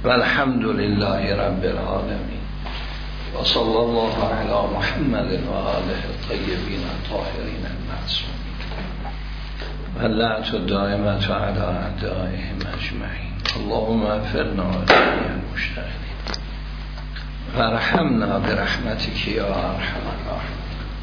والحمد لله رب العالمين وصلى الله على محمد وآله الطيبين الطاهرين المعصومين واللعنة الدائمة على أعدائهم أجمعين. اللهم اغفرنا ولجميع المشتغلين وارحمنا برحمتك يا أرحم الراحمين.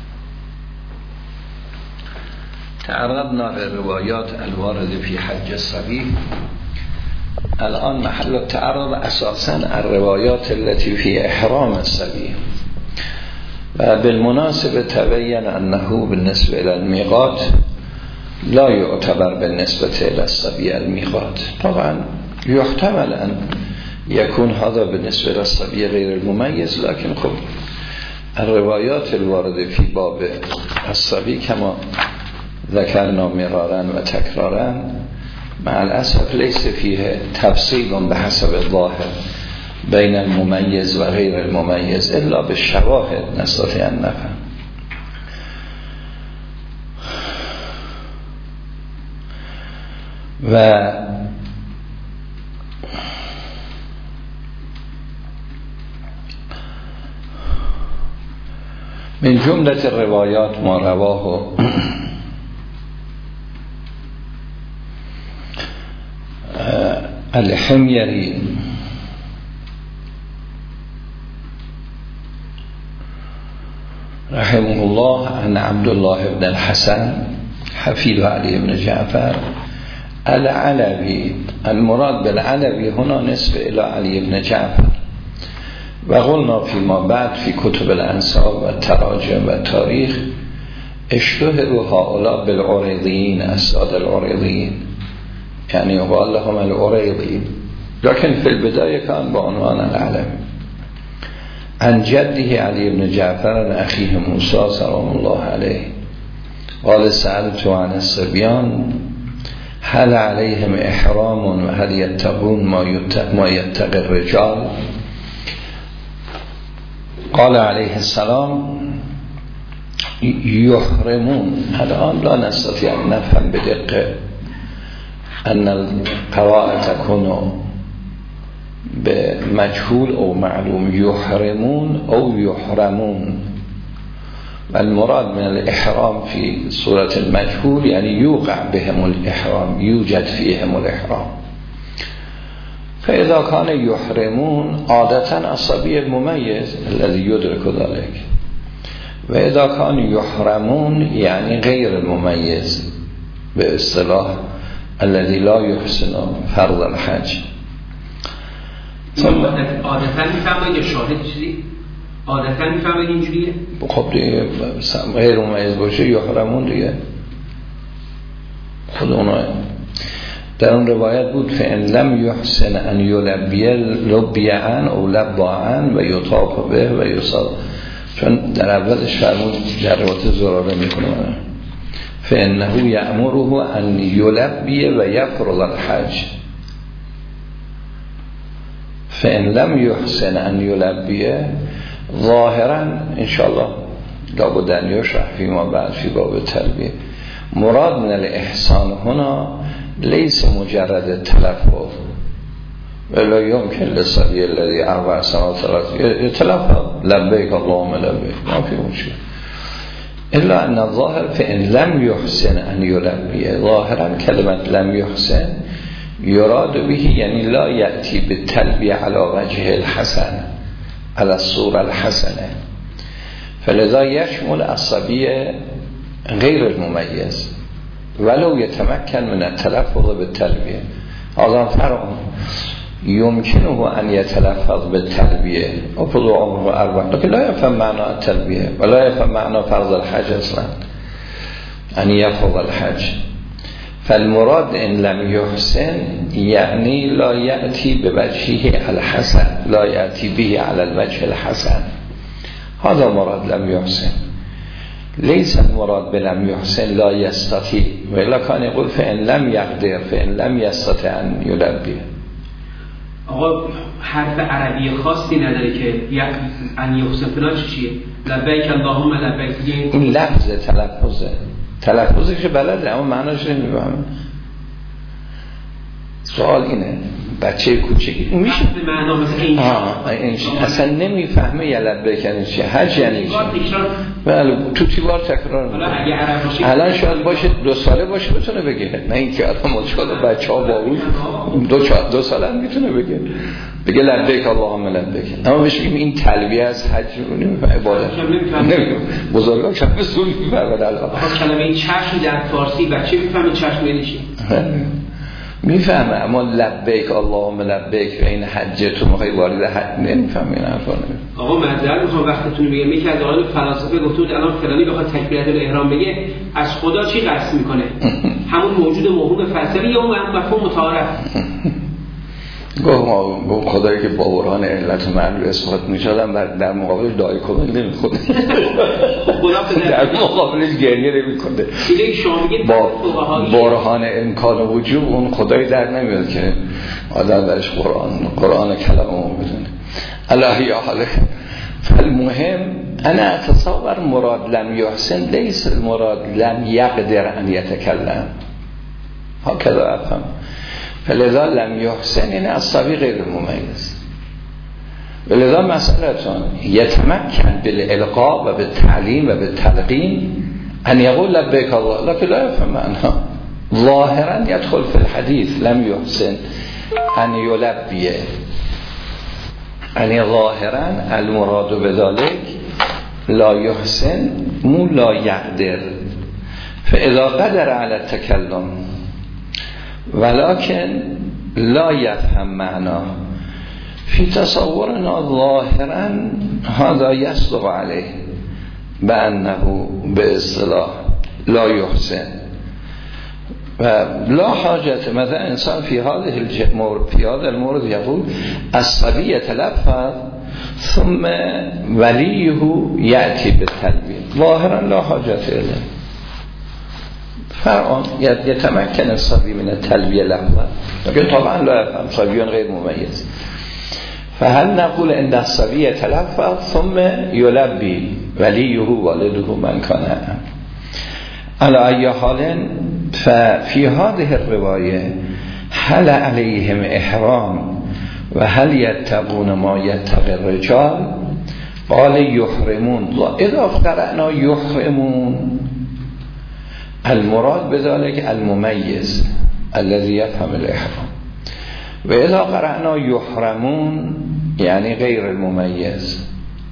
تعرضنا للروايات الوارد في حج الصبي. الآن محل التعرض أساساً الروايات التي في إحرام الصبي. وبالمناسبة تبين أنه بالنسبة إلى الميقات لا يعتبر بالنسبة إلى الصبي الميقات. طبعا يحتمل أن يكون هذا بالنسبة إلى الصبي غير المميز، لكن خب الروايات الواردة في باب الصبي كما ذكرنا مرارا وتكرارا مع الأسف ليس فيه تفصيل بحسب الظاهر بين المميز وغير المميز إلا بالشواهد نستطيع أن نفهم. و من جملة الروايات ما رواه الحميري رحمه الله عن عبد الله بن الحسن حفيد علي بن جعفر العلوي. المراد بالعلوي هنا نسبة إلى علي بن جعفر. وقلنا فيما بعد في كتب الأنساب والتراجم والتاريخ اشتهروا هؤلاء بالعريضيين، أساد العريضيين، يعني يقال لهم العريضي، لكن في البداية كان بعنوان العلوي. عن جده علي بن جعفر عن أخيه موسى سلام الله عليه قال سألت عن الصبيان هل عليهم إحرام وهل يتقون ما يتقي الرجال؟ قال عليه السلام يحرمون. الآن لا نستطيع أن نفهم بدقة أن القواعد تكون بمجهول أو معلوم، يحرمون أو يحرمون. والمراد من الإحرام في صورة المجهول يعني يوقع بهم الإحرام، يوجد فيهم الإحرام. فإذا كان يحرمون عادة الصبي المميز الذي يدرك ذلك، وإذا كان يحرمون يعني غير المميز باصطلاح الذي لا يحسن فرض الحج. عادتا میفهمه یا شاهد چیزی؟ عادتا میفهمه اینجوریه؟ خب دیگه غیر مميز باشه یحرمون دیگه خود اونها. در اون روایت بود فإن لم يحسن أن يلبي لبي عن أو لبا عن و يطاف به و يصاد، چون در اولش فرمود در روایت زراره میکنه فإنه يأمره أن يلبي و يفرض الحج. فإن لم يحسن أن يلبي ظاهرا إن شاء الله لابد أن يشرح فيما بعد في باب التلبية. مراد من الإحسان هنا ليس مجرد التلفظ، ولا يمكن للصبي الذي 4 سنوات يتلفظ لبيك اللهم لبيك، ما في مشكلة، إلا أن الظاهر فإن لم يحسن أن يلبي. ظاهرا كلمة لم يحسن يراد به يعني لا يأتي بالتلبية على وجه الحسن على الصورة الحسنة، فلذا يشمل الصبي غير المميز ولو يتمكن من التلفظ بالتلبية. هذا فرق. يمكنه أن يتلفظ بالتلبية وفضل عمره 4 لكن لا يفهم معنى التلبية ولا يفهم معنى فرض الحج أصلا، أن يفرض الحج. فالمراد إن لم يحسن يعني لا يأتي بوجهه الحسن، لا يأتي به على الوجه الحسن، هذا مراد لم يحسن. ليس المراد بلم يحسن لا يستطيع، وإلا كان يقول فإن لم يقدر فإن لم يستطيع أن يلبي. آقا حرف عربی خاصی نداره که ان یحسن فلان چیه؟ لبیک اللهم لبیک. این لفظ تلفظی که بلده اما معناش نمیفهمه. سوال اینه بچه کوچکی میشه معنا مثلا این اصلا نمیفهمه یا لبیک یعنی چی، حج یعنی چی. بله تو تیوار تکرار میکنه. الان شاید باشه 2 ساله باشه بتونه بگه، نه اینکه آدم مشکل بچه‌ها با اون 2 ساله هم میتونه بگه لبیک اللهم لبیک. اما بهش میگیم این تلبیه از حج نمیفهمه، عبادت نمیفهمه. بزرگا چه مسئول میفهمه. الان کلمه چشم در فارسی بچه میفهمه چشم یعنی چی؟ میفهمه، اما لبیک اللهم لبیک و این حجتون میخوای وارد حج نمیفهمه این حرفا. آقا معذرت میخوام وقتتون میگم، یکی از آقایان فلاسفه گفت الان فلانی بخواد تکبیرت الاحرام بگه از خدا چی قصد میکنه؟ همون موجود موهوم فلسفی یا اون مفهوم متعارف؟ گفت خدایی که با برهان علت معلول اثبات میشدن در مقابلش دعای کامل نمیکنه، در مقابلش گریه نمیکنه. با برهان امکان وجود اون خدایی در نمیاد که آدم درش قرآن کلامو بدونه. الله یا حاله. فالمهم انا اتصور مراد لم يحسن ليس المراد لم يقدر ان يتكلم، هكذا افهم. فلذا لم يحسن این اصابی غیر ممیز، ولذا مسئلتون يتمكن بالالقاء و بالتعلیم و بالتلقین ان يقول لبیک الله لكن لا يفهم معناها. ظاهرا يدخل في الحديث لم يحسن ان يلبي، يعني ظاهرا المراد بذلك لا يحسن مو لا يقدر. فاذا قدر على التكلم ولكن لا يفهم معناه في تصورنا ظاهرا هذا يصدق عليه بأنه باصطلاح لا يحسن. ولا حاجة مثلا انسان في هذا المورد يقول الصبي يتلفظ ثم وليه يأتي بالتلبية، ظاهرا لا حاجة إليه. فرعون يتمكن الصبي من التلبية لحظة، لكن طبعا لا يفهم، صبي غير مميز. فهل نقول ان الصبي يتلفظ ثم يلبي وليه والده من كان على أي حال. ففي هذه الرواية هل عليهم إحرام وهل يتقون ما يتقي الرجال؟ قال يحرمون. إذا قرأنا يحرمون المراد بذلك المميز الذي يفهم الإحرام، وإذا قرأنا يحرمون يعني غير المميز.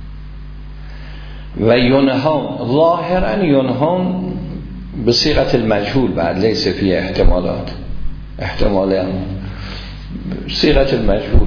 وينهون ظاهرا ينهون بصيغة المجهول بعد ليس فيه احتمالات، احتمالان صيغة المجهول.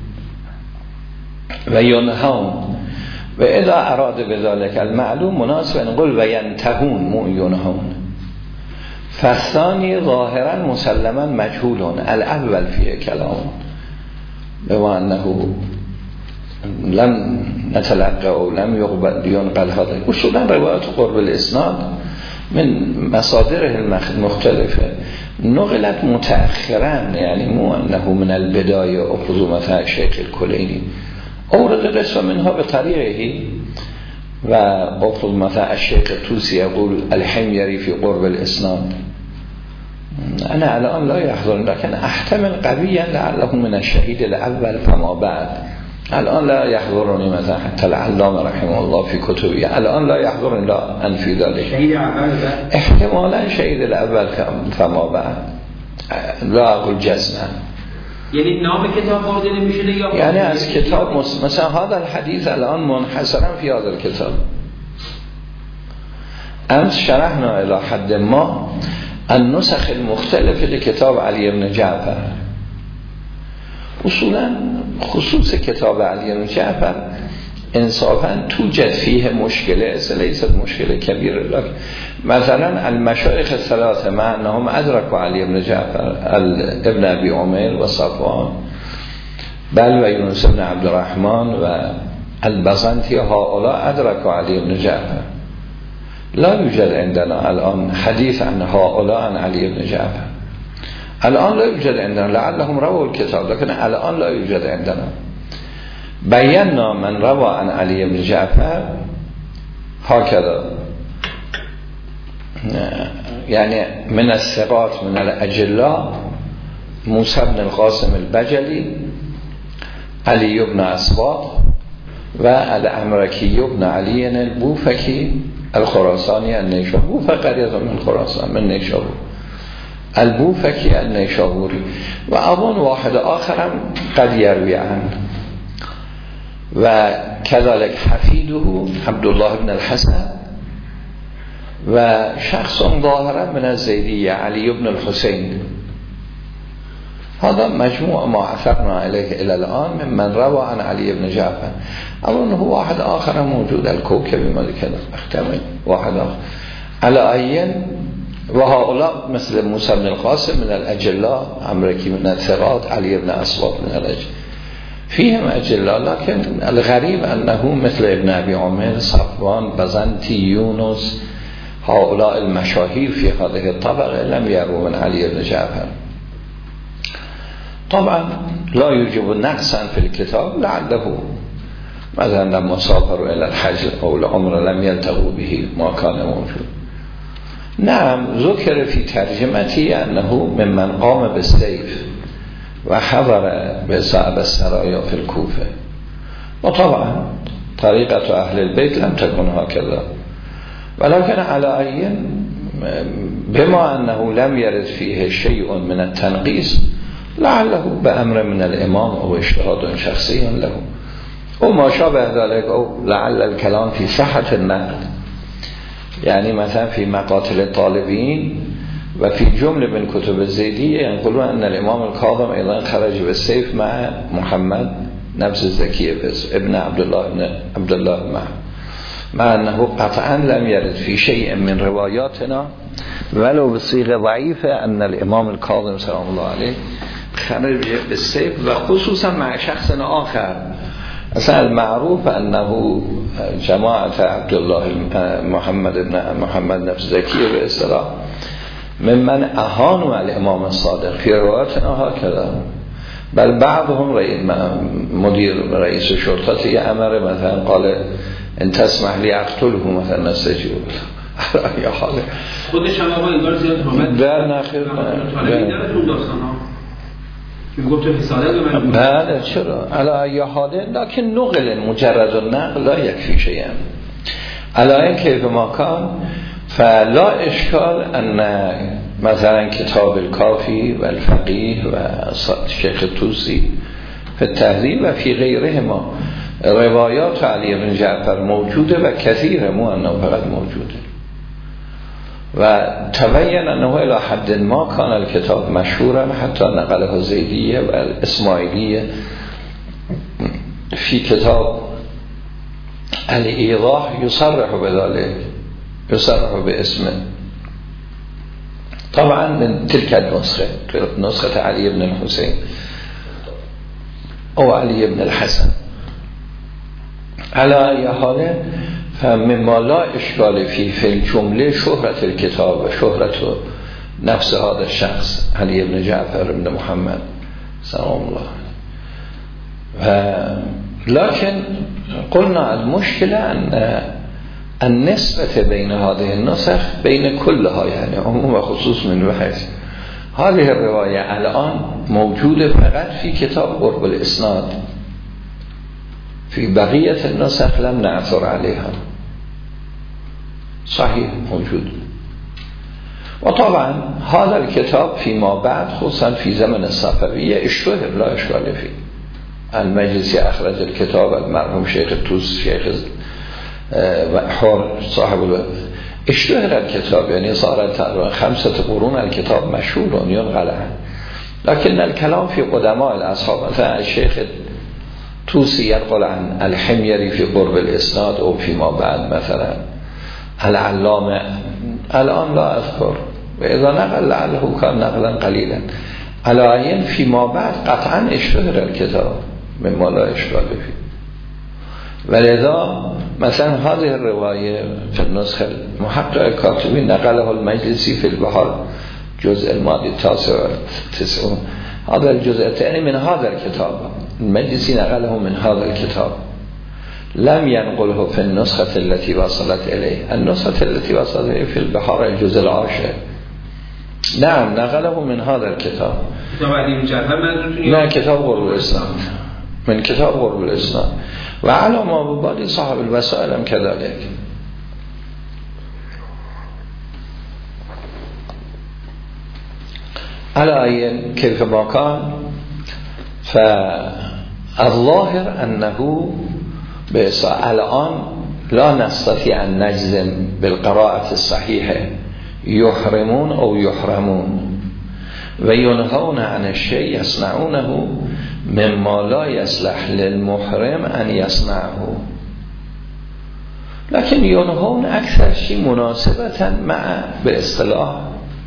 وينهون وإذا أراد بذلك المعلوم مناسب نقول وينتهون مو ينهون. فالثاني ظاهرا مسلما مجهول، الأول فيه كلام بما أنه لم نتلقى أو لم ينقل هذا. أصولا روايات قرب الإسناد من مصادره المختلفة نقلت متأخرا، يعني مو أنه من البداية أخذوا مثلا الشيخ الكليني أورد قسم منها بطريقه، وأخذ مثلا الشيخ الطوسي يقول الحميري في قرب الإسناد. أنا الآن لا يحضرني، لكن أحتمل قويا لعله من الشهيد الأول فما بعد. الآن لا يحضرني مثلا حتى العلامة رحمه الله في كتبه، الآن لا يحضرني، لا أنفي ذلك، احتمالا شهيد الأول فما بعد، لا أقول جزما. یعنی نام کتاب برده نمیشه یا یعنی از کتاب مثلا هذا الحديث الآن منحصرا في هذا الكتاب. امس شرحنا الى حد ما النسخ المختلفة لكتاب علي بن جعفر. اصولا خصوص کتاب علی بن جعفر انصافا توجد فيه مشكلة ليست مشكلة كبيرة، لكن مثلا المشايخ الثلاثة مع أنهم أدركوا علي بن جعفر ابن أبي عمير وصفوان بل ويونس بن عبد الرحمن والبزنطي هؤلاء أدركوا علي بن جعفر. لا يوجد عندنا الآن حديث عن هؤلاء عن علي بن جعفر، الآن لا يوجد عندنا، لعلهم رووا الكتاب لكن الآن لا يوجد عندنا. بينا من روى عن علي بن جعفر هكذا، يعني من الثقات من الأجلاء موسی بن القاسم البجلی، علی بن اسباط و الامرکی بن علی البوفکی الخراسانی النیشابوری. بوفک قریه من خراسان من نیشابور، البوفکی النیشابوری. و ابون واحد آخرم قد یروی عنه و کذالک حفیده عبدالله بن الحسن و شخص ظاهرا من الزیدیه علی بن الحسین. هذا مجموع ما عثرنا عليه الى الان من روى عن علي بن جعفر. اظن هو واحد آخر موجود الكوكبي ما ذكر احتمال واحد آخر على أين. وهؤلاء مثل موسى بن القاسم من الأجلاء، عمركي من الثقات، علي بن أسباط من الأجلاء، فيهم أجلاء. لكن الغريب أنه مثل ابن أبي عمر، صفوان، بزنطي، يونس، هؤلاء المشاهير في هذه الطبقة لم يروا من علي بن جعفر. طبعا لا يوجب نقصا في الكتاب، لعله مثلا لما سافروا إلى الحج أو العمر لم يلتقوا به ما كان موجود. نعم ذكر في ترجمتي أنه ممن قام بالسيف وحضر بصعب السرايا في الكوفة. وطبعا طريقة أهل البيت لم تكن هكذا، ولكن على أي بما أنه لم يرد فيه شيء من التنقيص لعله بأمر من الإمام أو اجتهاد شخصي له وما شابه ذلك، أو لعل الكلام في صحة النقل. يعني مثلا في مقاتل الطالبين وفي جملة من كتب الزيدية ينقلون أن الإمام الكاظم أيضا خرج بالسيف مع محمد نفس الزكي ابن عبد الله مع أنه قطعا لم يرد في شيء من رواياتنا ولو بصيغة ضعيفة أن الإمام الكاظم سلام الله عليه خرج بالسيف، وخصوصا مع شخص آخر. اصلا المعروف انه جماعة عبد الله محمد نفس زكي به اصطلاح ممن اهانوا الامام الصادق في روایاتنا هكذا، بل بعضهم مدير رئيس الشرطة امر مثلا قال ان تسمح لي اقتله مثلا نستجيب یا حاله خودش هم آقا انگار زیاد حرمت در نخیر بله چرا علا ای حاله، لكن نقل مجرد النقل لا يكفي شيئا علا این کیف ما کان. فلا اشکال ان مثلا کتاب الکافی و الفقیه و شیخ توسی فی التهذیب و فی غیره ما روایات علی بن جعفر موجوده و کثیر مو انه فقط موجوده و تبین انه الى حد ما کان الکتاب مشهورا حتی نقله زیدیه و اسماعیلیه فی کتاب الایضاح یصرح بذلك، یصرح باسمه. طبعا من تلك النسخه، نسخه علی بن الحسین او علی بن الحسن. على ای حاله فمما لا اشکال فی الجمله شهرت الكتاب و شهرت نفس هذا الشخص علی بن جعفر بن محمد سلام الله. و لكن قلنا المشكلة أن النسبة بين هذه النسخ بين كلها يعني عموم و خصوص من بحث هذه الرواية الآن موجودة فقط في كتاب قرب الإسناد، في بقية النسخ لم نعثر عليها. صحيح موجود. وطبعا هذا الكتاب فيما بعد خصوصا في زمن الصفوية اشتهر لا اشكال فيه. المجلسی اخرج الكتاب، المرحوم شیخ توس، شیخ حر صاحب اشتهر الكتاب، يعني صار تقريبا 5 قرون الكتاب مشهور ينقل عنه. لكن الكلام في قدماء الاصحاب مثلا الشيخ توسي ينقل عن الحميري في قرب الاسناد او فيما بعد مثلا العلامة الان لا اذكر، واذا نقل لعله كان نقلا قليلا. على عين فيما بعد قطعا اشتهر الكتاب مما لا اشكال فيه. ولذا مثلا هذه الرواية في النسخة المحقق الكاتبي نقله المجلسي في البحر جزء الماضي 99 هذا الجزء الثاني من هذا الكتاب، المجلسي نقله من هذا الكتاب، لم ينقله في النسخة التي وصلت إليه. النسخة التي وصلت إليه في البحر الجزء العاشر نعم نقله من هذا الكتاب. کتاب علی مجرد منظورتون؟ نه کتاب غرب الاسلام، من کتاب غرب الاسلام و علی ما ببالی صاحب الوسائل هم كذلك. على كيف ما كان فالظاهر أنه الآن لا نستطيع أن نجزم بالقراءة الصحيحة يحرمون أو يحرمون وينهون عن الشيء يصنعونه مما لا يصلح للمحرم أن يصنعه، لكن ينهون أكثر شيء مناسبة مع باصطلاح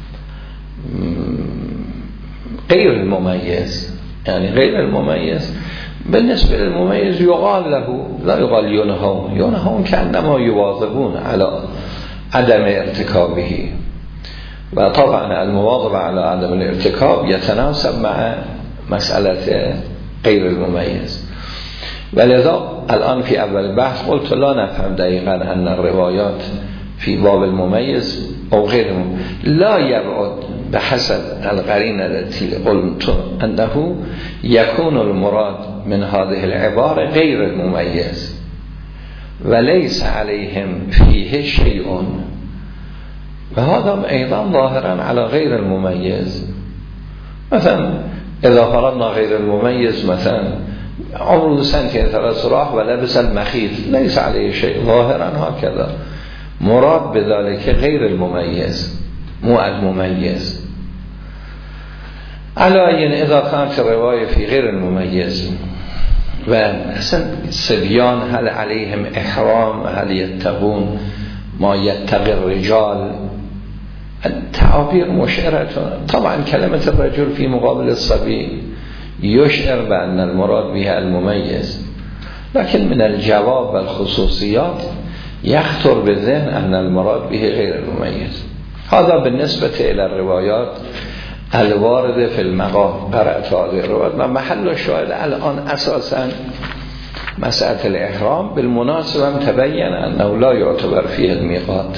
غير المميز، يعني غير المميز بالنسبة للمميز يقال له لا يقال ينهون، ينهون كأنما يواظبون على عدم ارتكابه، وطبعا المواظبة على عدم الارتكاب يتناسب مع مسألة غير المميز. ولذا الآن في أول بحث قلت لا نفهم دقيقا أن الروايات في باب المميز أو غير المميز لا يبعد بحسب القرينة التي قلت أنه يكون المراد من هذه العبارة غير المميز وليس عليهم فيه شيء، وهذا أيضا ظاهرا على غير المميز. مثلا إذا فرضنا غير المميز مثلا عمره سنتين 3 راح ولبس المخيط ليس عليه شيء، ظاهرا هكذا مراد بذلك غير المميز مو المميز. على إذا كانت الرواية في غير المميز وصبيان هل عليهم إحرام، هل يتقون ما يتقي الرجال، التعابير مشعرة. طبعا كلمة الرجل في مقابل الصبي يشعر بأن المراد بها المميز، لكن من الجواب والخصوصيات يخطر بالذهن أن المراد به غير المميز. هذا بالنسبة إلى الروايات الواردة في المقام. قرأت هذه الروايات و محل الشاهد الآن أساسا مسألة الإحرام بالمناسبة تبين أنه لا يعتبر فيه الميقات.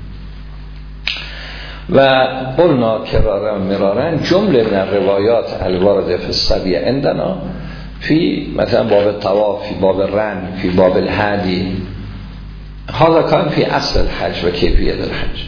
وقلنا كرارا مرارا جملة من الروايات الواردة في الصبي عندنا في مثلا باب الطواف، في باب الرمي، في باب الهدي، هذا كان في أصل الحج وكيفية الحج.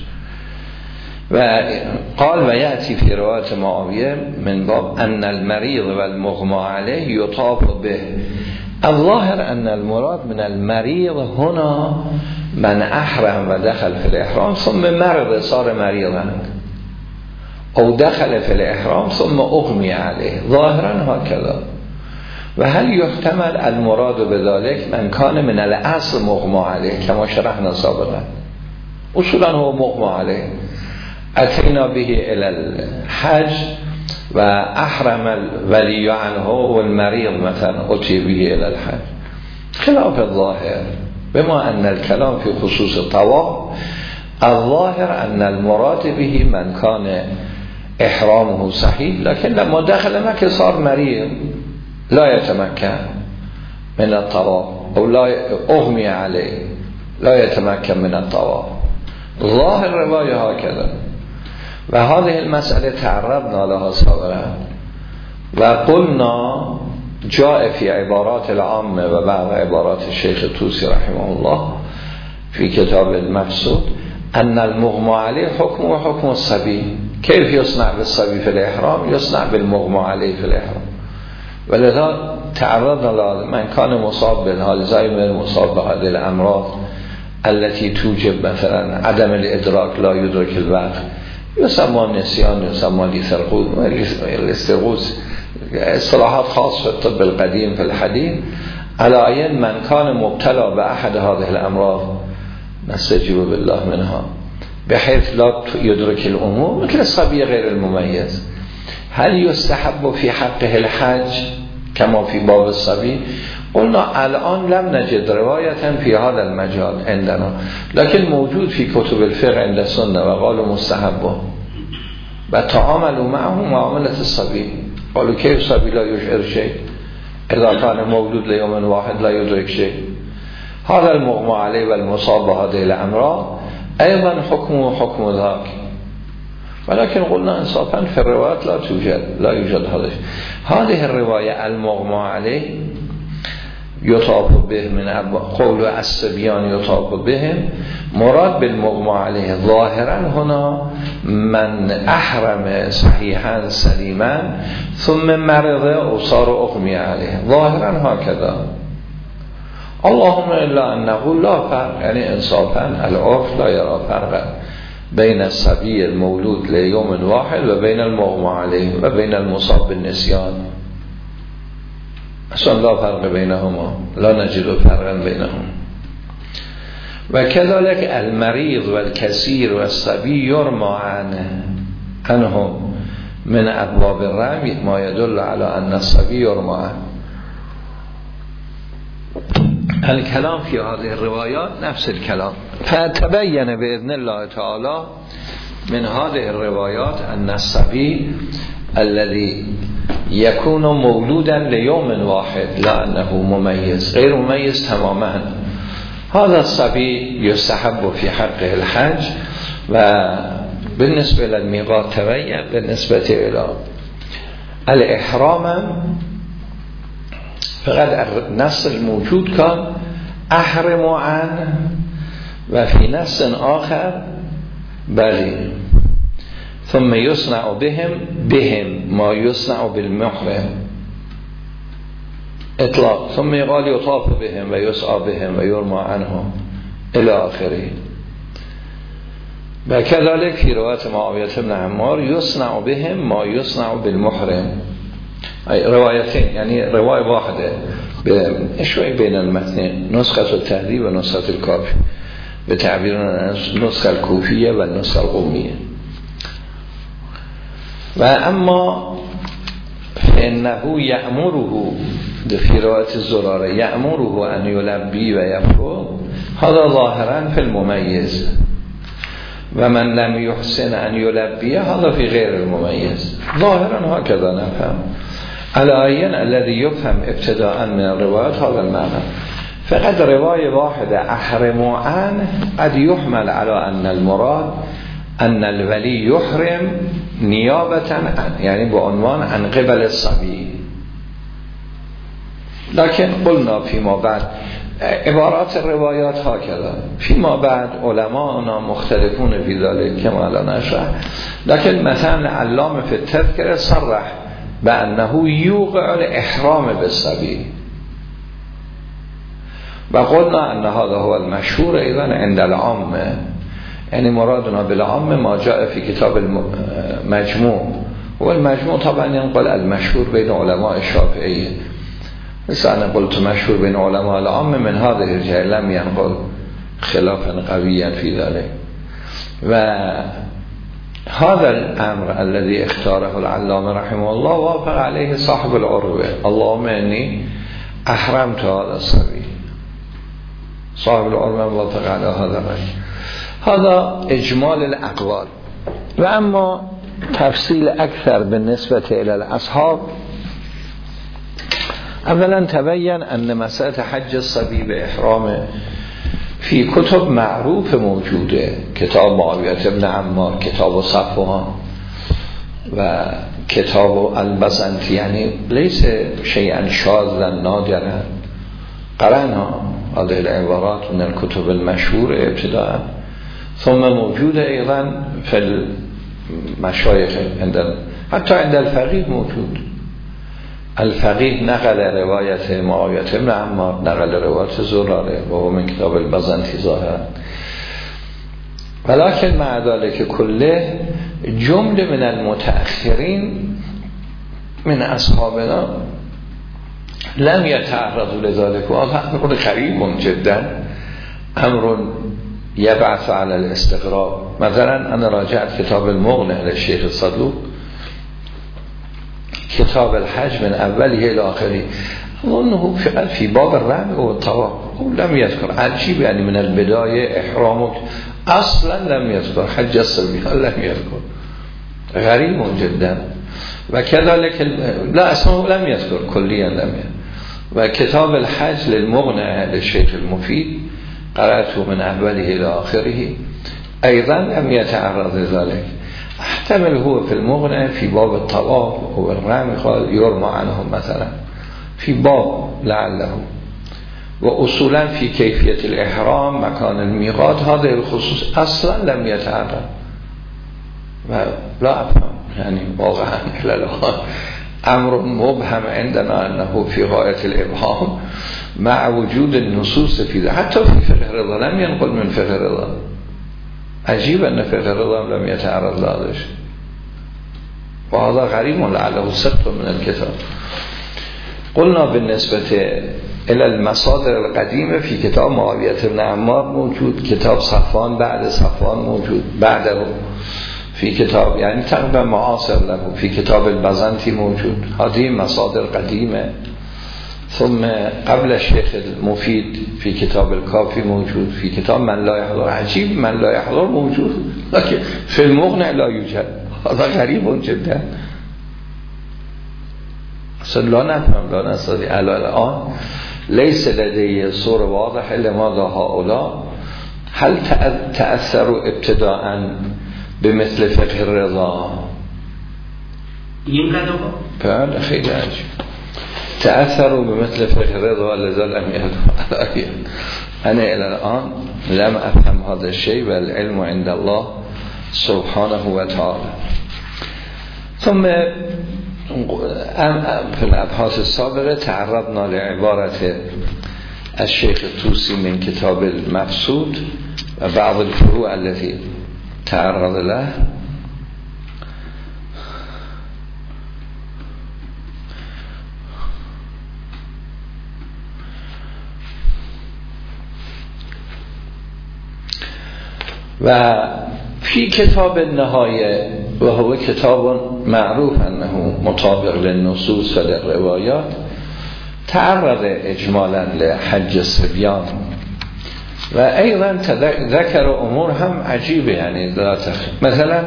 وقال ويأتي في رواية معاوية من باب أن المريض والمغمى عليه يطاف به. الظاهر أن المراد من المريض هنا من أحرم ودخل في الإحرام ثم مرض صار مريضا، أو دخل في الإحرام ثم أغمي عليه، ظاهرا هكذا. وهل يحتمل المراد بذلك من كان من الأصل مغمى عليه كما شرحنا سابقا، أصولا هو مغمى عليه أتينا به إلى الحج وأحرم الولي عنه والمريض مثلا أتي به إلى الحج، خلاف الظاهر. بما أن الكلام في خصوص الطواف الظاهر أن المراد به من كان إحرامه صحيح لكن لما دخل مكة صار مريض لا يتمكن من الطواف أو لا أغمي عليه لا يتمكن من الطواف. ظاهر رواية هكذا. وهذه المسألة تعرضنا لها سابقا وقلنا جاء في عبارات العامة وبعض عبارات الشيخ الطوسي رحمه الله في كتاب المفسود أن المغمى عليه حكم وحكم الصبي. كيف يصنع بالصبي في الإحرام؟ يصنع بالمغمى عليه في الإحرام. ولذا تعرضنا لهذا من كان مصاب بالهالزايمر، مصاب بهذه الأمراض التي توجب مثلا عدم الإدراك، لا يدرك الوقت، يسمى النسيان، يسمى الاستغوث، اصطلاحات خاصة في الطب القديم في الحديث. على عين من كان مبتلى بأحد هذه الأمراض نستجيب بالله منها بحيث لا يدرك الأمور مثل الصبي غير المميز. هل يستحب في حقه الحج كما في باب الصبي؟ قلنا الآن لم نجد رواية في هذا المجال عندنا، لكن موجود في كتب الفقه عند السنة وقالوا مستحبه وتعاملوا معه معاملة الصبي. قالوا كيف الصبي لا يشعر شيء إذا كان مولود ليوم واحد لا يدرك شيء؟ هذا المغمى عليه والمصاب بهذه الأمراض أيضا حكمه حكم ذاك. ولكن قلنا انصافا في الروايات لا يوجد هذه الرواية المغمى عليه يطاف به من قول الصبيان يطاف بهم، مراد بالمغمى عليه ظاهرا هنا من احرم صحيحا سليما ثم مرض او صار اغمي عليه، ظاهرا هكذا. اللهم الا انه لا فرق، يعني انصافا العرف لا يرى فرقا بين الصبي المولود ليوم واحد و بين المغمى عليه و بين المصاب بالنسيان، اصلا لا فرق بينهما، لا نجد فرقا بينهم. وكذلك المريض والكثير والصبي يرمى عنهم من ابواب الرمي ما يدل على ان الصبي يرمى عنه. الكلام في هذه الروايات نفس الكلام. فتبين بإذن الله تعالى من هذه الروايات أن الصبي الذي يكون مولودا ليوم واحد لا أنه مميز، غير مميز تماما، هذا الصبي يستحب في حقه الحج. وبالنسبة للميقات تبين بالنسبة إلى الإحرام فقد النص الموجود كان احرم عنه، و في نص آخر بلی ثم يصنع بهم ما يصنع بالمحرم اطلاق، ثم يقال يطاف بهم و يسعى بهم و يرمى عنهم الى آخره. و كذلك في روایت معاویه بن عمار يصنع بهم ما يصنع بالمحرم، روایتین، یعنی روایت واحده شوی بین المتنین، نسخه التهذیب و نسخه الکافی، به تعبیر نسخه الکوفیه و نسخه القومیه. و اما فانه یأمره فی روایت زراره یأمره ان یلبی و یفرض، هذا ظاهرا فی المميز، و من لم يحسن ان یلبی هذا فی غیر المميز، ظاهرا هكذا نفهم. الآيين الذي يفهم ابتداء من الروايات هذا المعنى. فقد رواية واحدة أحرموا عنه قد يحمل على أن المراد أن الولي يحرم نيابة عنه، يعني بعنوان عن قبل الصبي. لكن قلنا فيما بعد عبارات الروايات هكذا، فيما بعد علماءنا مختلفون في ذلك كما لا نشرح. لكن مثلا علامة في التذكرة صرح بأنه يوقع الإحرام بالصبي، وقلنا أن هذا هو المشهور أيضا عند العامة، يعني مرادنا بالعامة ما جاء في كتاب المجموع، والمجموع طبعا ينقل المشهور بين علماء الشافعية، مثل أنا قلت مشهور بين علماء العامة من هذه الجهة، لم ينقل خلافا قويا في ذلك. هذا الأمر الذي اختاره العلامة رحمه الله وافق عليه صاحب العروة، اللهم إني أحرمت هذا الصبي، صاحب العروة وافق على هذا الرأي. هذا إجمال الأقوال. وأما تفصيل أكثر بالنسبة إلى الأصحاب، اولا تبين أن مسألة حج الصبي بإحرامه في كتب معروف موجوده، كتاب معاویه بن عمار، کتاب صفوان و کتاب البزنطی، يعني ليس شيئا شاذا نادرا، قرأنا هذه العبارات من الكتب المشهورة ابتداء، ثم موجودة أيضا في المشايخ حتى عند الفقيه موجود. الفقيه نقل رواية معاوية بن عمار، نقل رواية زراره وهو من كتاب البزنطي ظاهرا. ولكن مع ذلك كله جمله من المتأخرين من أصحابنا لم يتعرضوا لذلك، وهذا أمر غريب جدا، أمر يبعث على الاستغراب. مثلا أنا راجعت كتاب المغني للشيخ الصدوق، كتاب الحج من أوله إلى آخره، أظنه في باب الرمي والطواف لم يذكر، عجيب يعني من البداية إحرامك أصلا لم يذكر، حج الصبي لم يذكر، غريب جدا. وكذلك لا اسمه لم يذكر كليا لم يذكر. وكتاب الحج للمغني للشيخ المفيد قرأته من أوله إلى آخره أيضا لم يتعرض لذلك. احتمل هو في المغنى في باب الطواف هو الرمي قال يرمى عنهم مثلا في باب لعله، وأصولا في كيفية الإحرام مكان الميقات هذا الخصوص أصلا لم يتعرض لا أفهم يعني واقعا الآن أمر مبهم عندنا أنه في غاية الإبهام مع وجود النصوص في ذلك. حتى في فقه الرضا لم ينقل من فقه الرضا. عجيب أن فقه الرضا لم يتعرض لهذا، وهذا غريب لعله سقط من الكتاب. قلنا بالنسبة إلى المصادر القديمة في كتاب معاوية بن عمار موجود، كتاب صفوان بعد صفوان موجود، بعده في كتاب يعني تقريبا معاصر له في كتاب البزنطي موجود. هذه مصادر قديمة. ثم قبل الشيخ المفيد في كتاب الكافي موجود، في كتاب من لا يحضر. عجيب من لا يحضر موجود لكن في المغنى لا يوجد. هذا غريب جدا. اصلا لا نفهم لا نستطيع الان ليس لدي صورة واضحة لماذا هؤلاء هل تأثروا ابتداء بمثل فقه الرضا. فعلا خیلی عجیب تأثروا بمثل فقه الرضا لذا لم يهدوا عليه. أنا إلى الآن لم أفهم هذا الشيء والعلم عند الله سبحانه وتعالى. ثم في الأبحاث السابقة تعرضنا لعبارة الشيخ الطوسي من كتاب المقصود وبعض الفروع التي تعرض له. وفي كتاب النهاية وهو كتاب معروف أنه مطابق للنصوص وللروايات تعرض إجمالا لحج الصبيان، وأيضا ذكر أمور هم عجيبة يعني لا مثلا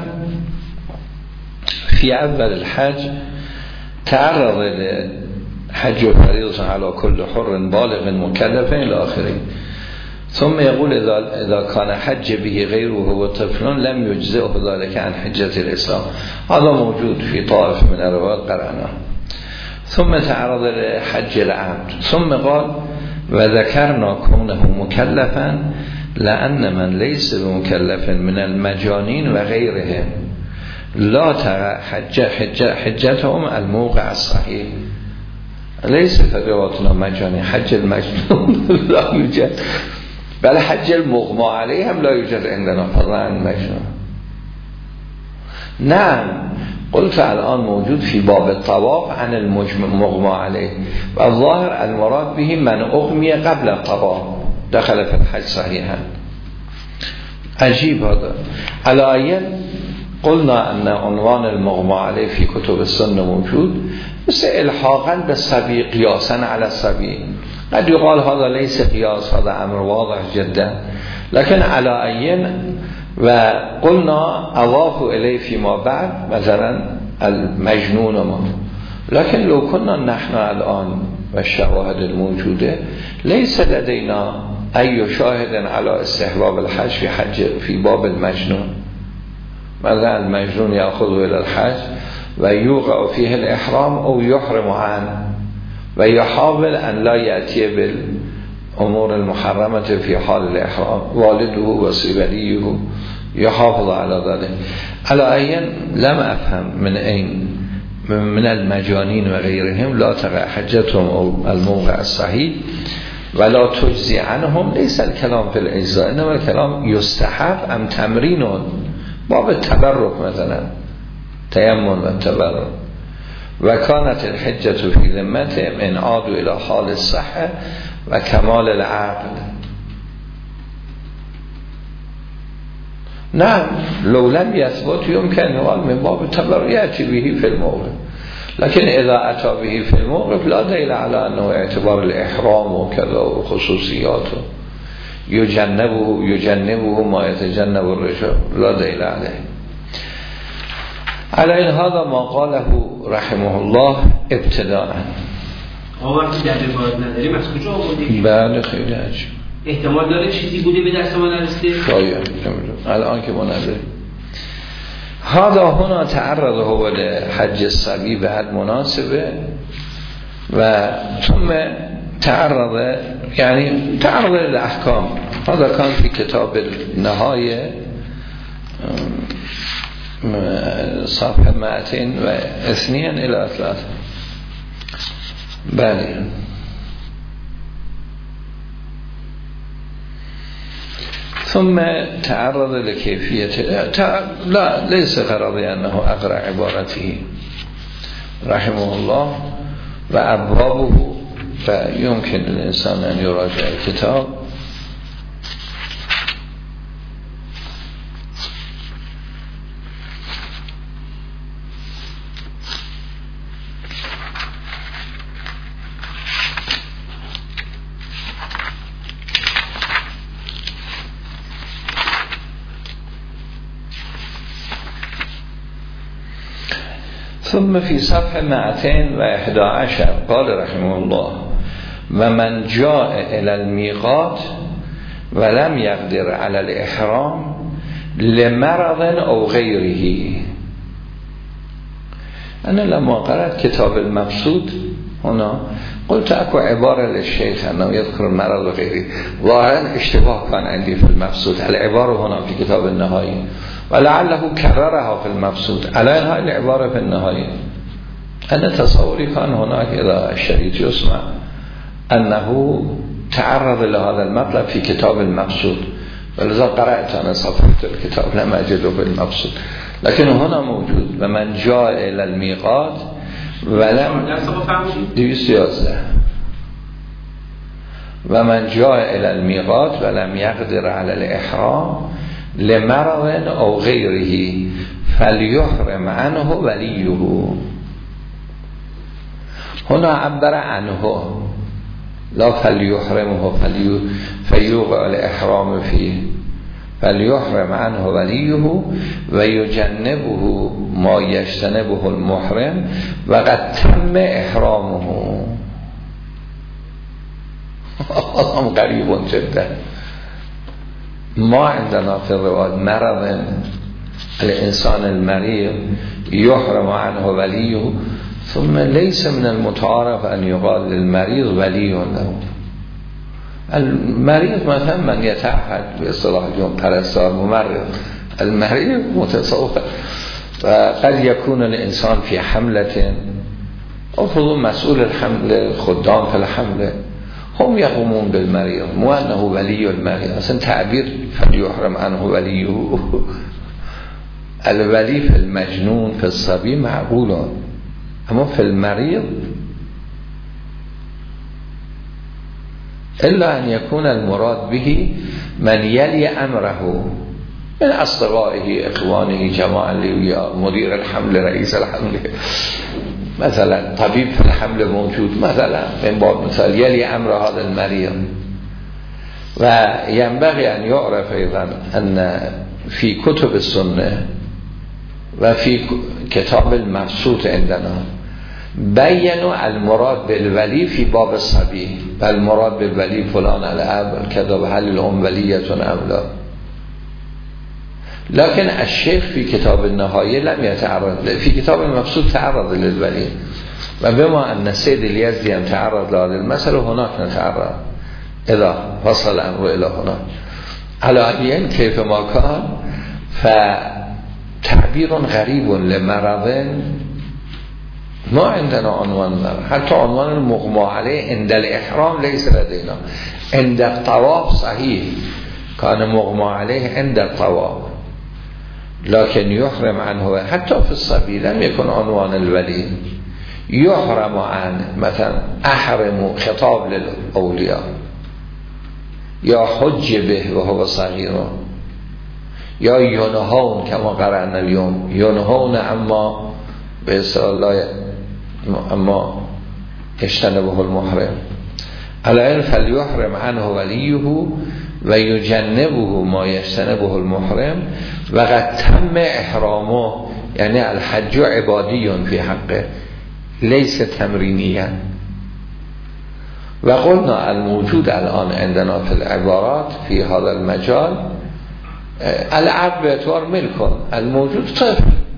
في أول الحج تعرض لحج فريضة على كل حر بالغ مكلف إلى آخره. ثم يقول إذا كان حج به غيره وهو طفل لم يجزئه ذلك عن حجة الإسلام. هذا موجود في طائف من الروايات قرأناه. ثم تعرض لحج العبد. ثم قال وذكرنا كونه مكلفا لأن من ليس بمكلف من المجانين وغيرهم لا ترى حجتهم الموقع الصحيح. ليس فريواتنا مجانين، حج المجنون لا يوجد، بل حج المغمى عليه هم لا يوجد عندنا فضلا عن المجنون. نعم قلت الآن موجود في باب الطواف عن المغمى عليه، والظاهر المراد به من أغمي قبل الطواف دخل في الحج صحيحا. عجيب هذا. على أي قلنا أن عنوان المغمى عليه في كتب السنة موجود، بس إلحاقا بالصبي قياسا على الصبي. قد يقال هذا ليس قياس، هذا أمر واضح جدا، لكن على أي وقلنا أضافوا إليه فيما بعد مثلا المجنون ما. لكن لو كنا نحن الآن والشواهد الموجودة ليس لدينا أي شاهد على استحباب الحج في حج في باب المجنون. مثلا المجنون يأخذه إلى الحج ويوقع فيه الإحرام أو يحرم عنه ويحاول أن لا يأتي بالأمور المحرمة في حال الإحرام، والده وصبريه يحافظ على ذلك. على أي لم أفهم من أين من المجانين وغيرهم لا ترى حجتهم أو الموقع الصحيح ولا تجزي عنهم. ليس الكلام في الإجزاء، إنما الكلام يستحب أم تمرين باب التبرك مثلا تيمم والتبرك. وكانت الحجة في ذمتهم إن عادوا إلى حال الصحة وكمال العقل. نعم لو لم يثبت يمكن يقال من باب التبرك يأتي به في الموقف، لكن إذا أتى به في الموقف لا دليل على أنه اعتبار الإحرام وكذا وخصوصياته يجنبه ما يتجنب الرجل لا دليل عليه. على این هذا ما قاله رحمه الله ابتداء. وقتی در روایت نداریم از کجا آوردیم؟ بله خیلی عجیب. احتمال داره چیزی بوده به دست ما نرسیده؟ شاید نمیدونم الان که ما نداریم. هذا هنا تعرض هو لحج الصبي بعد مناسبة، ثم تعرض للأحكام. هذا كان في كتاب النهاية صفحة 202 إلى 3. بله. ثم تعرض لكيفية لا ليس غرضي أنه أقرأ عبارته رحمه الله وأبوابه، فيمكن للإنسان أن يراجع الكتاب. ثم في صفحة 211 قال رحمه الله: ومن جاء إلى الميقات ولم يقدر على الإحرام لمرض أو غيره. أنا لما قرأت كتاب المقصود هنا قلت أكو عبارة للشيخ أنه يذكر المرض وغيره، ظاهرا اشتباه كان عندي في المقصود. العبارة هنا في كتاب النهاية ولعله كررها في المبسوط على هذه العبارة في النهاية. أنا تصوري كان هناك إذا الشريط يسمع أنه تعرض لهذا المطلب في كتاب المبسوط، ولذا قرأت أنا صفحة الكتاب لم أجده في المبسوط، لكن هنا موجود: ومن جاء إلى الميقات ولم 211 ومن جاء إلى الميقات ولم يقدر على الإحرام لمرض أو غيره فليحرم عنه وليه. هنا عبر عنه لا فليحرمه فيوقع الإحرام فيه، فليحرم عنه وليه ويجنبه ما يجتنبه المحرم وقد تم إحرامه. قريب جدا. ما عندنا في الرواية مرض الإنسان المريض يحرم عنه وليه، ثم ليس من المتعارف أن يقال للمريض ولي له. المريض مثلا من يتعهد بإصطلاح اليوم پرستار ممرض، المريض متصور. وقد يكون الإنسان في حملة أو خذوا مسؤول الحمل خدام في الحملة هم يقومون بالمريض، مو أنه ولي المريض. أصلا تعبير فليحرم عنه وليه، الولي في المجنون في الصبي معقول، اما في المريض إلا أن يكون المراد به من يلي أمره من أصدقائه إخوانه جماعة مدير الحمل رئيس الحمل مثلا، طبيب في الحمل موجود مثلا، من باب مثال يلي أمر هذا المريض. وينبغي أن يعرف أيضا أن في كتب السنة وفي كتاب المبسوط عندنا بيّنوا المراد بالولي في باب الصبي، والمراد بالولي فلان الأب كذا، وهل الأم ولية أم لا. لكن الشيخ في كتاب النهاية لم يتعرض، في كتاب المبسوط تعرض للولي، وبما أن السيد اليزدي هم تعرض لهذه المسألة هناك نتعرض إذا وصل الأمر إلى هنا. على أيين كيف ما كان، فتعبير غريب لمرض ما عندنا عنوان مرض، حتى عنوان المغمى عليه عند الإحرام ليس لدينا. عند الطواف صحيح كان مغمى عليه عند الطواف، لكن يحرم عنه حتى في الصبي لم يكن عنوان الولي. يحرم عنه مثلا أحرم خطاب للأولياء، يا حج به وهو صغير، يا ينهون كما قرأنا اليوم ينهون اما بإصطلاح اما اجتنبه المحرم. على فليحرم عنه وليه ويجنبه ما يجتنبه المحرم وقد تم إحرامه، يعني الحج عبادي في حقه ليس تمرينيا. وقلنا الموجود الآن عندنا في العبارات في هذا المجال العبد باعتبار ملك، الموجود طفل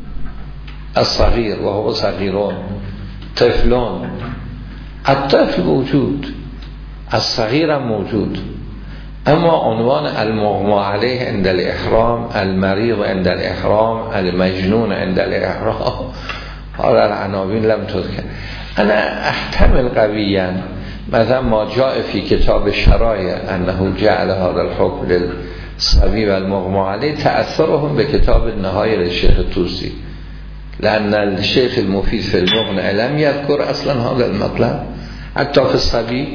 الصغیر و هو صغیرون طفلون، الطفل موجود، الصغیر هم موجود، اما عنوان المغمى علیه عند الاحرام، المریض عند الاحرام، المجنون عند الاحرام، حالا العناوین لم تذکر. انا احتمل قویا مثلا ما جاء فی کتاب شرایع انه جعل هذا الحكم للصبی و المغمى علیه تأثرهم به کتاب النهایه للشیخ طوسی، لأن الشيخ المفيد في المغنى لم يذكر أصلا هذا المطلب حتى في الصبي.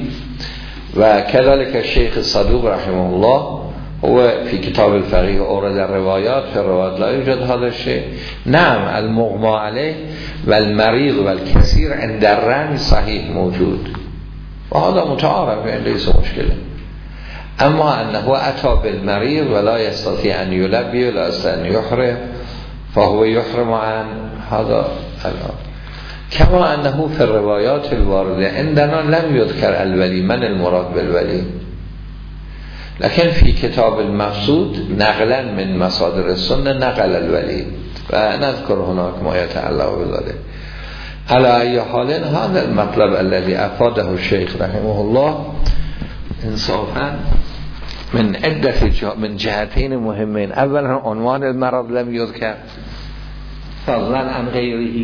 وكذلك الشيخ الصدوق رحمه الله هو في كتاب الفقيه أورد الروايات، في الروايات لا يوجد هذا الشيء. نعم المغمى عليه والمريض والكثير عند الرمي صحيح موجود وهذا متعارف يعني ليس مشكلة، أما أنه أتى بالمريض ولا يستطيع أن يلبي ولا يستطيع أن يحرم فهو يحرم عن هذا الآن. كما أنه في الروايات الواردة عندنا لم يذكر الولي، من المراد بالولي، لكن في كتاب المقصود نقلا من مصادر السنة نقل الولي ونذكر هناك ما يتعلق بذلك. على أي حال هذا المطلب الذي أفاده الشيخ رحمه الله انصافا من عدة من جهتين مهمين. اولا عنوان المرض لم يذكر فضلا عن غيره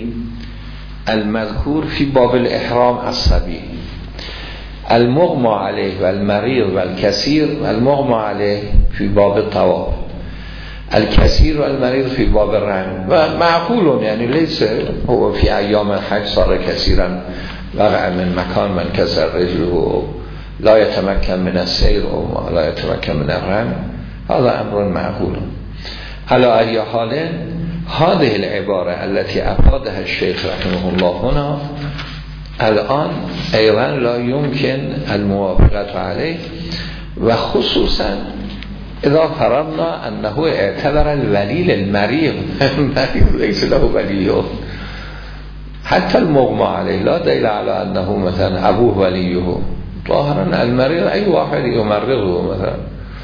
المذكور في باب الإحرام الصبي، المغمى عليه والمريض والكثير، المغمى عليه في باب الطواف، الكثير والمريض في باب الرمي. ومعقول يعني ليس هو في أيام الحج صار كثيرا وقع من مكان من كسر رجله لا يتمكن من السير أو لا يتمكن من الرمي، هذا أمر معقول. على أي حال هذه العبارة التي أفادها الشيخ رحمه الله هنا الآن أيضا لا يمكن الموافقة عليه، وخصوصا إذا فرضنا أنه اعتبر الولي للمريض، المريض ليس له ولي، حتى المغمى عليه لا دليل على أنه مثلا أبوه وليه، ظاهرا المريض أي واحد يمرضه مثلا،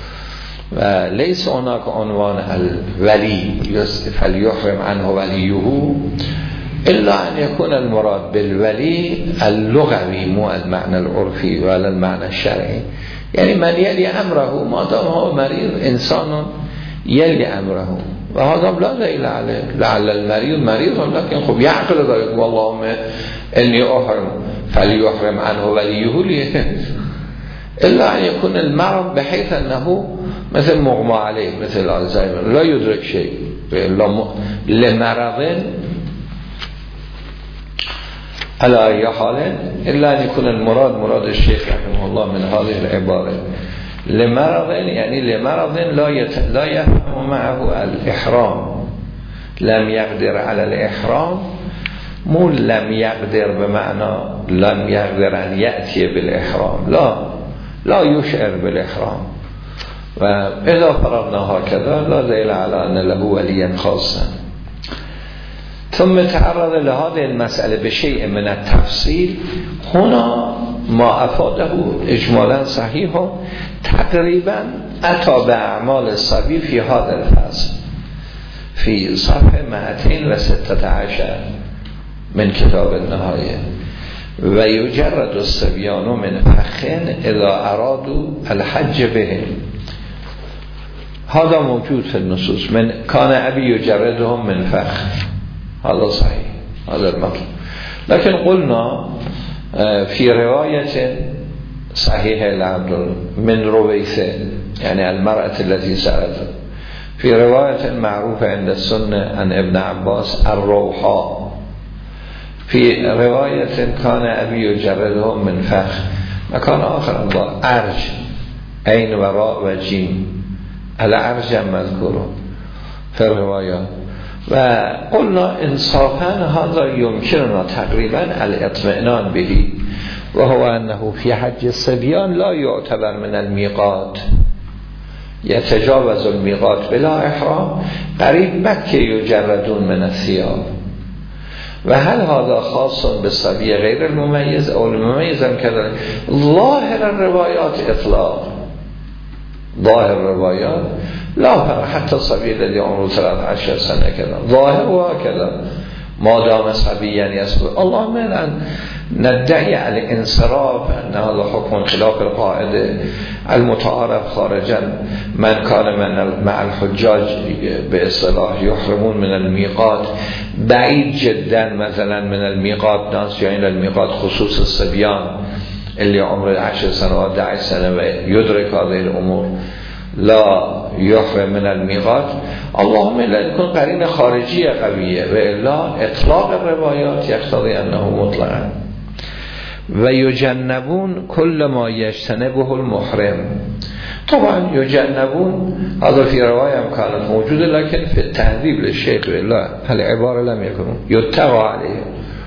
وليس هناك عنوان الولي فليحرم عنه وليه إلا أن يكون المراد بالولي اللغوي مو المعنى العرفي ولا المعنى الشرعي، يعني من يلي أمره ما دام هو مريض إنسان يلي أمره، وهذا لا دليل عليه. لعل المريض مريض لكن خب يعقل ذلك والله إني أحرم فليحرم عنه وليه ليه، إلا أن يكون المرض بحيث أنه مثل مغمى عليه مثل الزهايمر لا يدرك شيء لمرض على أي حال، إلا أن يكون المراد مراد الشيخ رحمه الله من هذه العبارة لمرض، يعني لمرض لا يفهم معه الإحرام، لم يقدر على الإحرام، مو لم يقدر بمعنى لم يقدر أن يأتي بالإحرام، لا يشعر بالإحرام. وإذا فرضنا هكذا لا دليل على أن له وليا خاصا. ثم تعرض لهذه المسألة بشيء من التفصيل هنا ما أفاده إجمالا صحيح تقريبا أتى بأعمال الصبي في هذا الفصل في صفحة 216 من كتاب النهاية. ويجرد الصبيان من فخ إذا أرادوا الحج به، هذا موجود في النصوص، من كان أبي يجردهم من فخ، هذا صحيح هذا المطلب. لكن قلنا في رواية صحيحة لعبد من رويثة يعني المرأة التي سألت، في رواية معروفة عند السنة عن ابن عباس الروحاء، في رواية كان أبي يجردهم من فخ، مكان آخر الله أرج عين وراء وجيم الأرج مذكور في الرواية. وقلنا انصافا هذا يمكننا تقريبا الاطمئنان به، وهو أنه في حج الصبيان لا يعتبر من الميقات، يتجاوز الميقات بلا إحرام، قريب مكة يجردون من الثياب. وهل هذا خاص بالصبي غير المميز أو المميز هم كذلك؟ ظاهر الروايات إطلاق، ظاهر الروايات لا فرق، حتى الصبي الذي عمره 13 سنة كذا ظاهر وكذا ما دام صبيا يسكت. اللهم ندعي الانصراف ان هذا حكم خلاف القاعده المتعارف خارجا من كان مع الحجاج به اصطلاح يحرمون من الميقات بعيد جدا مثلا من الميقات ناس يعني الميقات خصوص الصبيان اللي عمر 10 سنوات 10 سنه و يدرك هذه الامور لا يحرم من الميقات. اللهم الا يكون قرینه خارجی قویه و الا اطلاق الروایات یقتضی انه مطلقا. و یجنبون کل ما یجتنبه المحرم. طبعا یجنبون هذا في رواية كانت موجوده لكن في التهذيب للشيخ لا هل عبارة لم يكن يتقى عليه.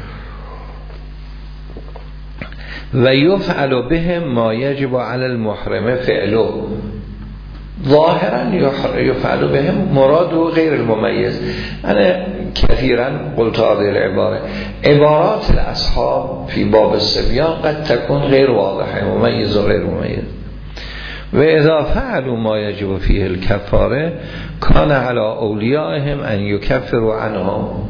و یفعل بهم ما یجب على المحرم فعله. ظاهرا يفعل بهم مراده غير المميز. أنا كثيرا قلت هذه العبارة عبارات الأصحاب في باب الصبيان قد تكون غير واضحة مميز وغير مميز. وإذا فعلوا ما يجب فيه الكفارة كان على أوليائهم أن يكفروا عنهم.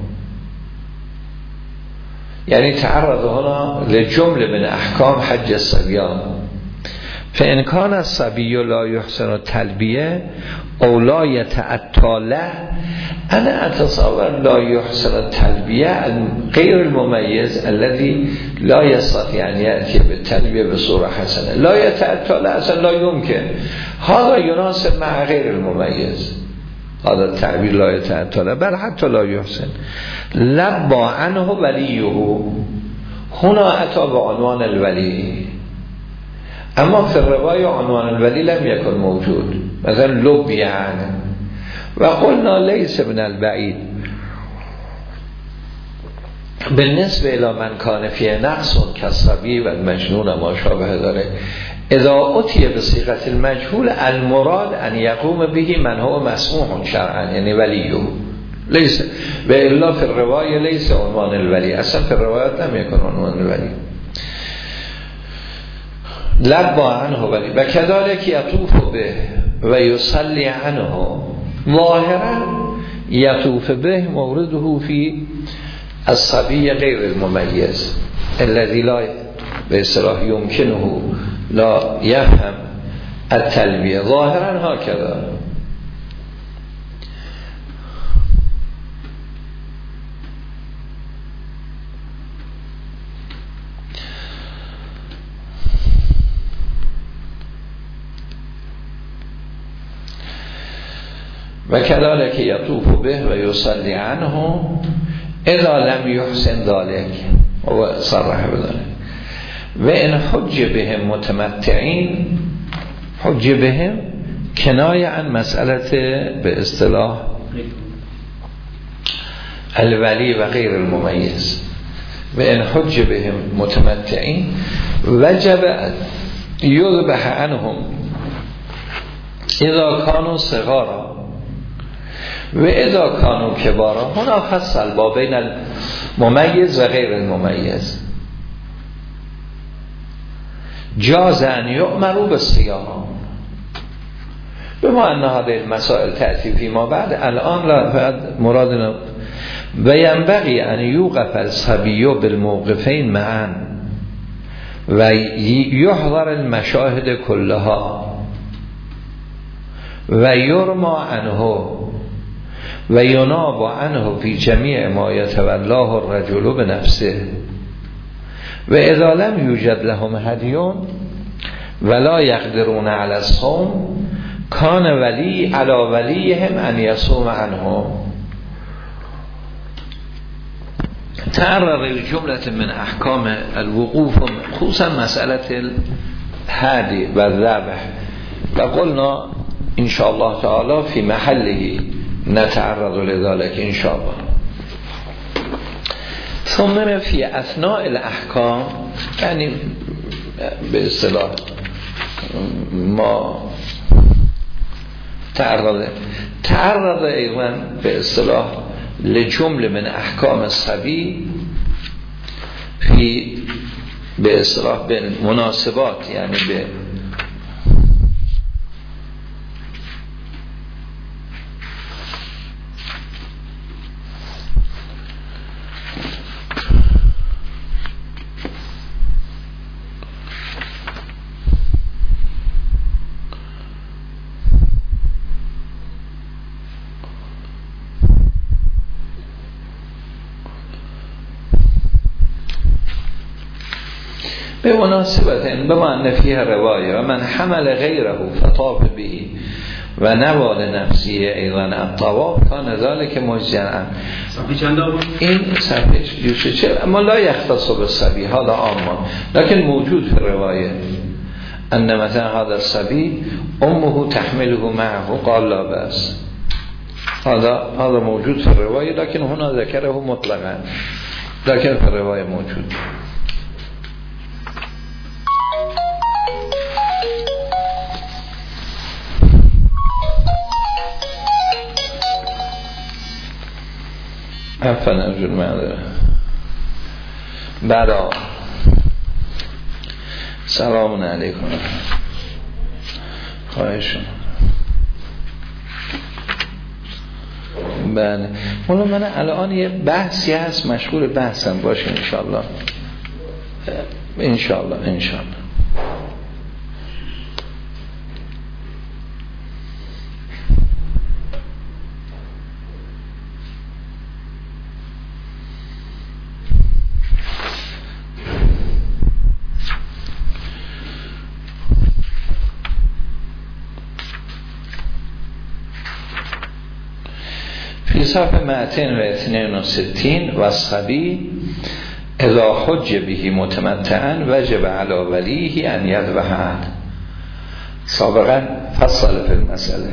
يعني تعرض هنا لجملة من أحكام حج الصبيان. فإن كان الصبي لا يحسن التلبية أو لا يتأتى له أنا أتصور لا يحسن التلبية غير المميز الذي لا يستطيع أن يأتي بالتلبية بصورة حسنة لا يتأتى له أصلا لا يمكن. هذا يناسب مع غير المميز. هذا التعبير لا يتأتى له بل حتى لا يحسن. لبى عنه وليه. هنا أتى بعنوان الولي اما في الرواية عنوان الولي لم يكن موجود مثلا لبی عنه. و قلنا ليس من البعيد بالنسبة الى من كان فيه نقص كالصبي و المجنون ما شابه ذلك اذا اتي بصيغة المجهول المراد ان يقوم به من هو مسموح شرعا يعني وليه ليس. و الا في الرواية ليس عنوان الولي اصلا في الروايات لم يكن عنوان الولي. لبا عنه ولی و کذالک یطوف به و یصلی عنه. ظاهرا یطوف به مورده فی الصبی غیر المميز الذي لا به اصطلاح يمكنه لا يفهم التلبیه. ظاهرا هكذا. و کذالک یطوف به و یصلی عنه اذا لم یحسن ذلك و صرح بذلك. و ان حج بهم متمتعین حج بهم کنایه عن مسئله به اصطلاح الولی و غیر المميز. و ان حج بهم متمتعین وجب یذبح عنهم اذا كانوا صغارا و اذا كانوا كبارا. هنا فصل با بین المميز و غیر المميز. جاز ان یؤمروا بالصيام بما ان هذه المسائل تأتي فيما بعد الان لا فقط مرادنا. و ينبغي ان يوقف الصبي بالموقفين معا و يحضر المشاهد كلها و يرمى عنه و یناب عنه فی جمیع ما یتولاه الرجل بنفسه. و اذا لم یوجد لهم هدیون ولا یقدرون علی الصوم کان ولی علی ولیهم ان یصوم عنه. تعرض جملة من احکام الوقوف خصوصا مسئله الهدی و الذبح و قلنا ان شاء الله تعالی فی محله نتعرض لذلك ان شاء الله. ثم في اثناء الاحکام یعنی به اصطلاح ما تعرض ایوان به اصطلاح لجمله من احکام الصبی فی به اصطلاح به مناسبات یعنی به به مناسبت این به معنی فیه روایه و من حمل غیره فطاف بهی و نوال نفسی ایضا الطواف کان ذلك مجزئا. این صفحه یوسف اما لا یختص بالصبی حالا عاما لكن موجود في الروایه ان مثلا هذا الصبی امه تحمله معه قال لا بأس. هذا موجود في الرواية لكن هنا ذكره مطلقا لكن في الرواية موجود. عفوا ارجو المعذرة. بعد سلام علیکم. خواهشون. بله مولا من الان یه بحثی هست مشغول بحثم باشه انشاءالله. فی صفحه 262 و الصبی اذا حج به متمتعا وجب علی ولیه ان یذبح عنه. سابقا فصل فی المسئله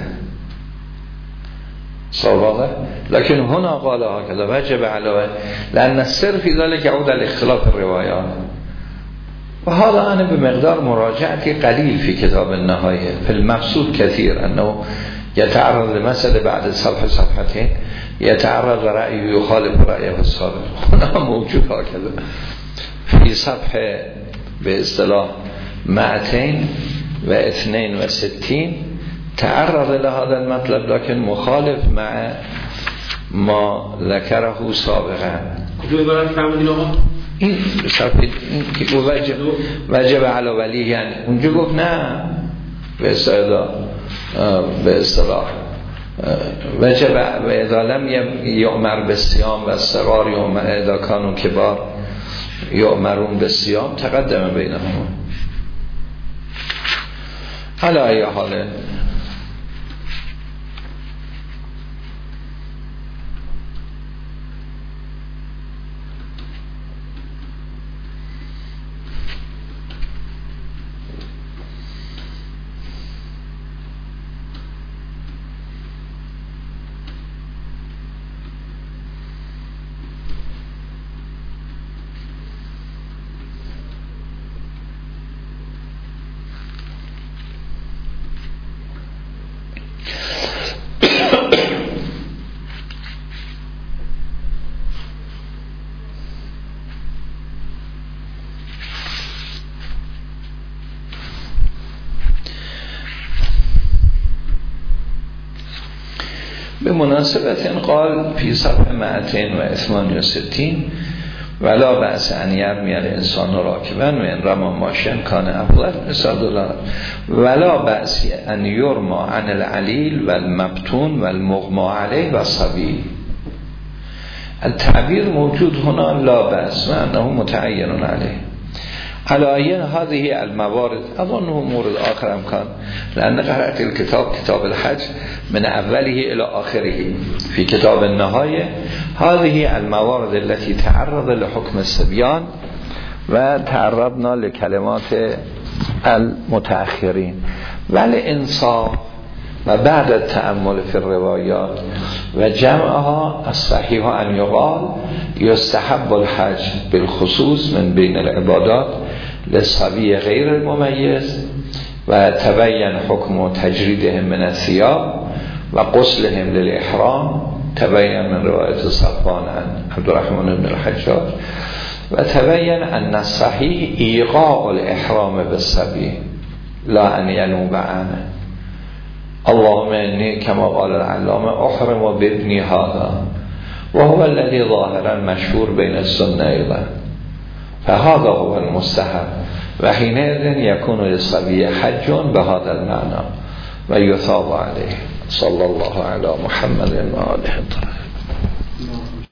سابقا لكن هنا قال هكذا وجب علی لأن السر في ذلك يعود على اختلاف الروايات و هذا أنا بمقدار مراجعتي قليل في كتاب النهاية في المقصود كثير أنه يتعرض لمسألة بعد صفحتين يتعرض رأيه يخالف رأيه السابق. هنا موجود هكذا في صفحة باصطلاح 262 تعرض لهذا المطلب لكن مخالف مع ما ذكره سابقا. این صفحه که وجب علی ولی یعنی اونجا گفت نه به اصطلاح وجب و اذا لم یؤمر بالصیام و الصغار یؤمر اذا کانوا کبار یؤمرون بالصیام تقدم بینهم. علی ای حال به مناسبت قال فی صفحه 268 ولا بأس ان یرمی الانسان راکبا و ان رما ماشین کان افضل مثال دلار ولا بأس ان یرما عن العلیل و المبتون و المغما علیه و صبی. التعبیر موجود هنا لا بأس و انه متعین علیه. علایه هذه الموارد اظنه مورد آخر امکان لأن قرأت الكتاب كتاب الحج من اوله الى آخره في كتاب النهاية هذه الموارد التي تعرض لحكم الصبيان و تعرضنا لكلمات المتأخرين والانصاف و بعد التأمل في الروايات و جمعها الصحيح ان يقال يستحب الحج بالخصوص من بين العبادات للصبي غير المميز و تبين حكم تجريدهم من الثياب و غسلهم للإحرام تبين من رواية صفوان عن عبد الرحمن بن الحجاج و تبين أن الصحيح إيقاع الإحرام بالصبي لا أن ينوب عنه. اللهم إني كما قال العلامة أحرم بابني هذا وهو الذي ظاهرا مشهور بين السنة أيضا فهذا هو المستحب و حينئذ يكون للصبي حج بهذا المعنى و يثاب عليه. صلى الله على محمد و آله.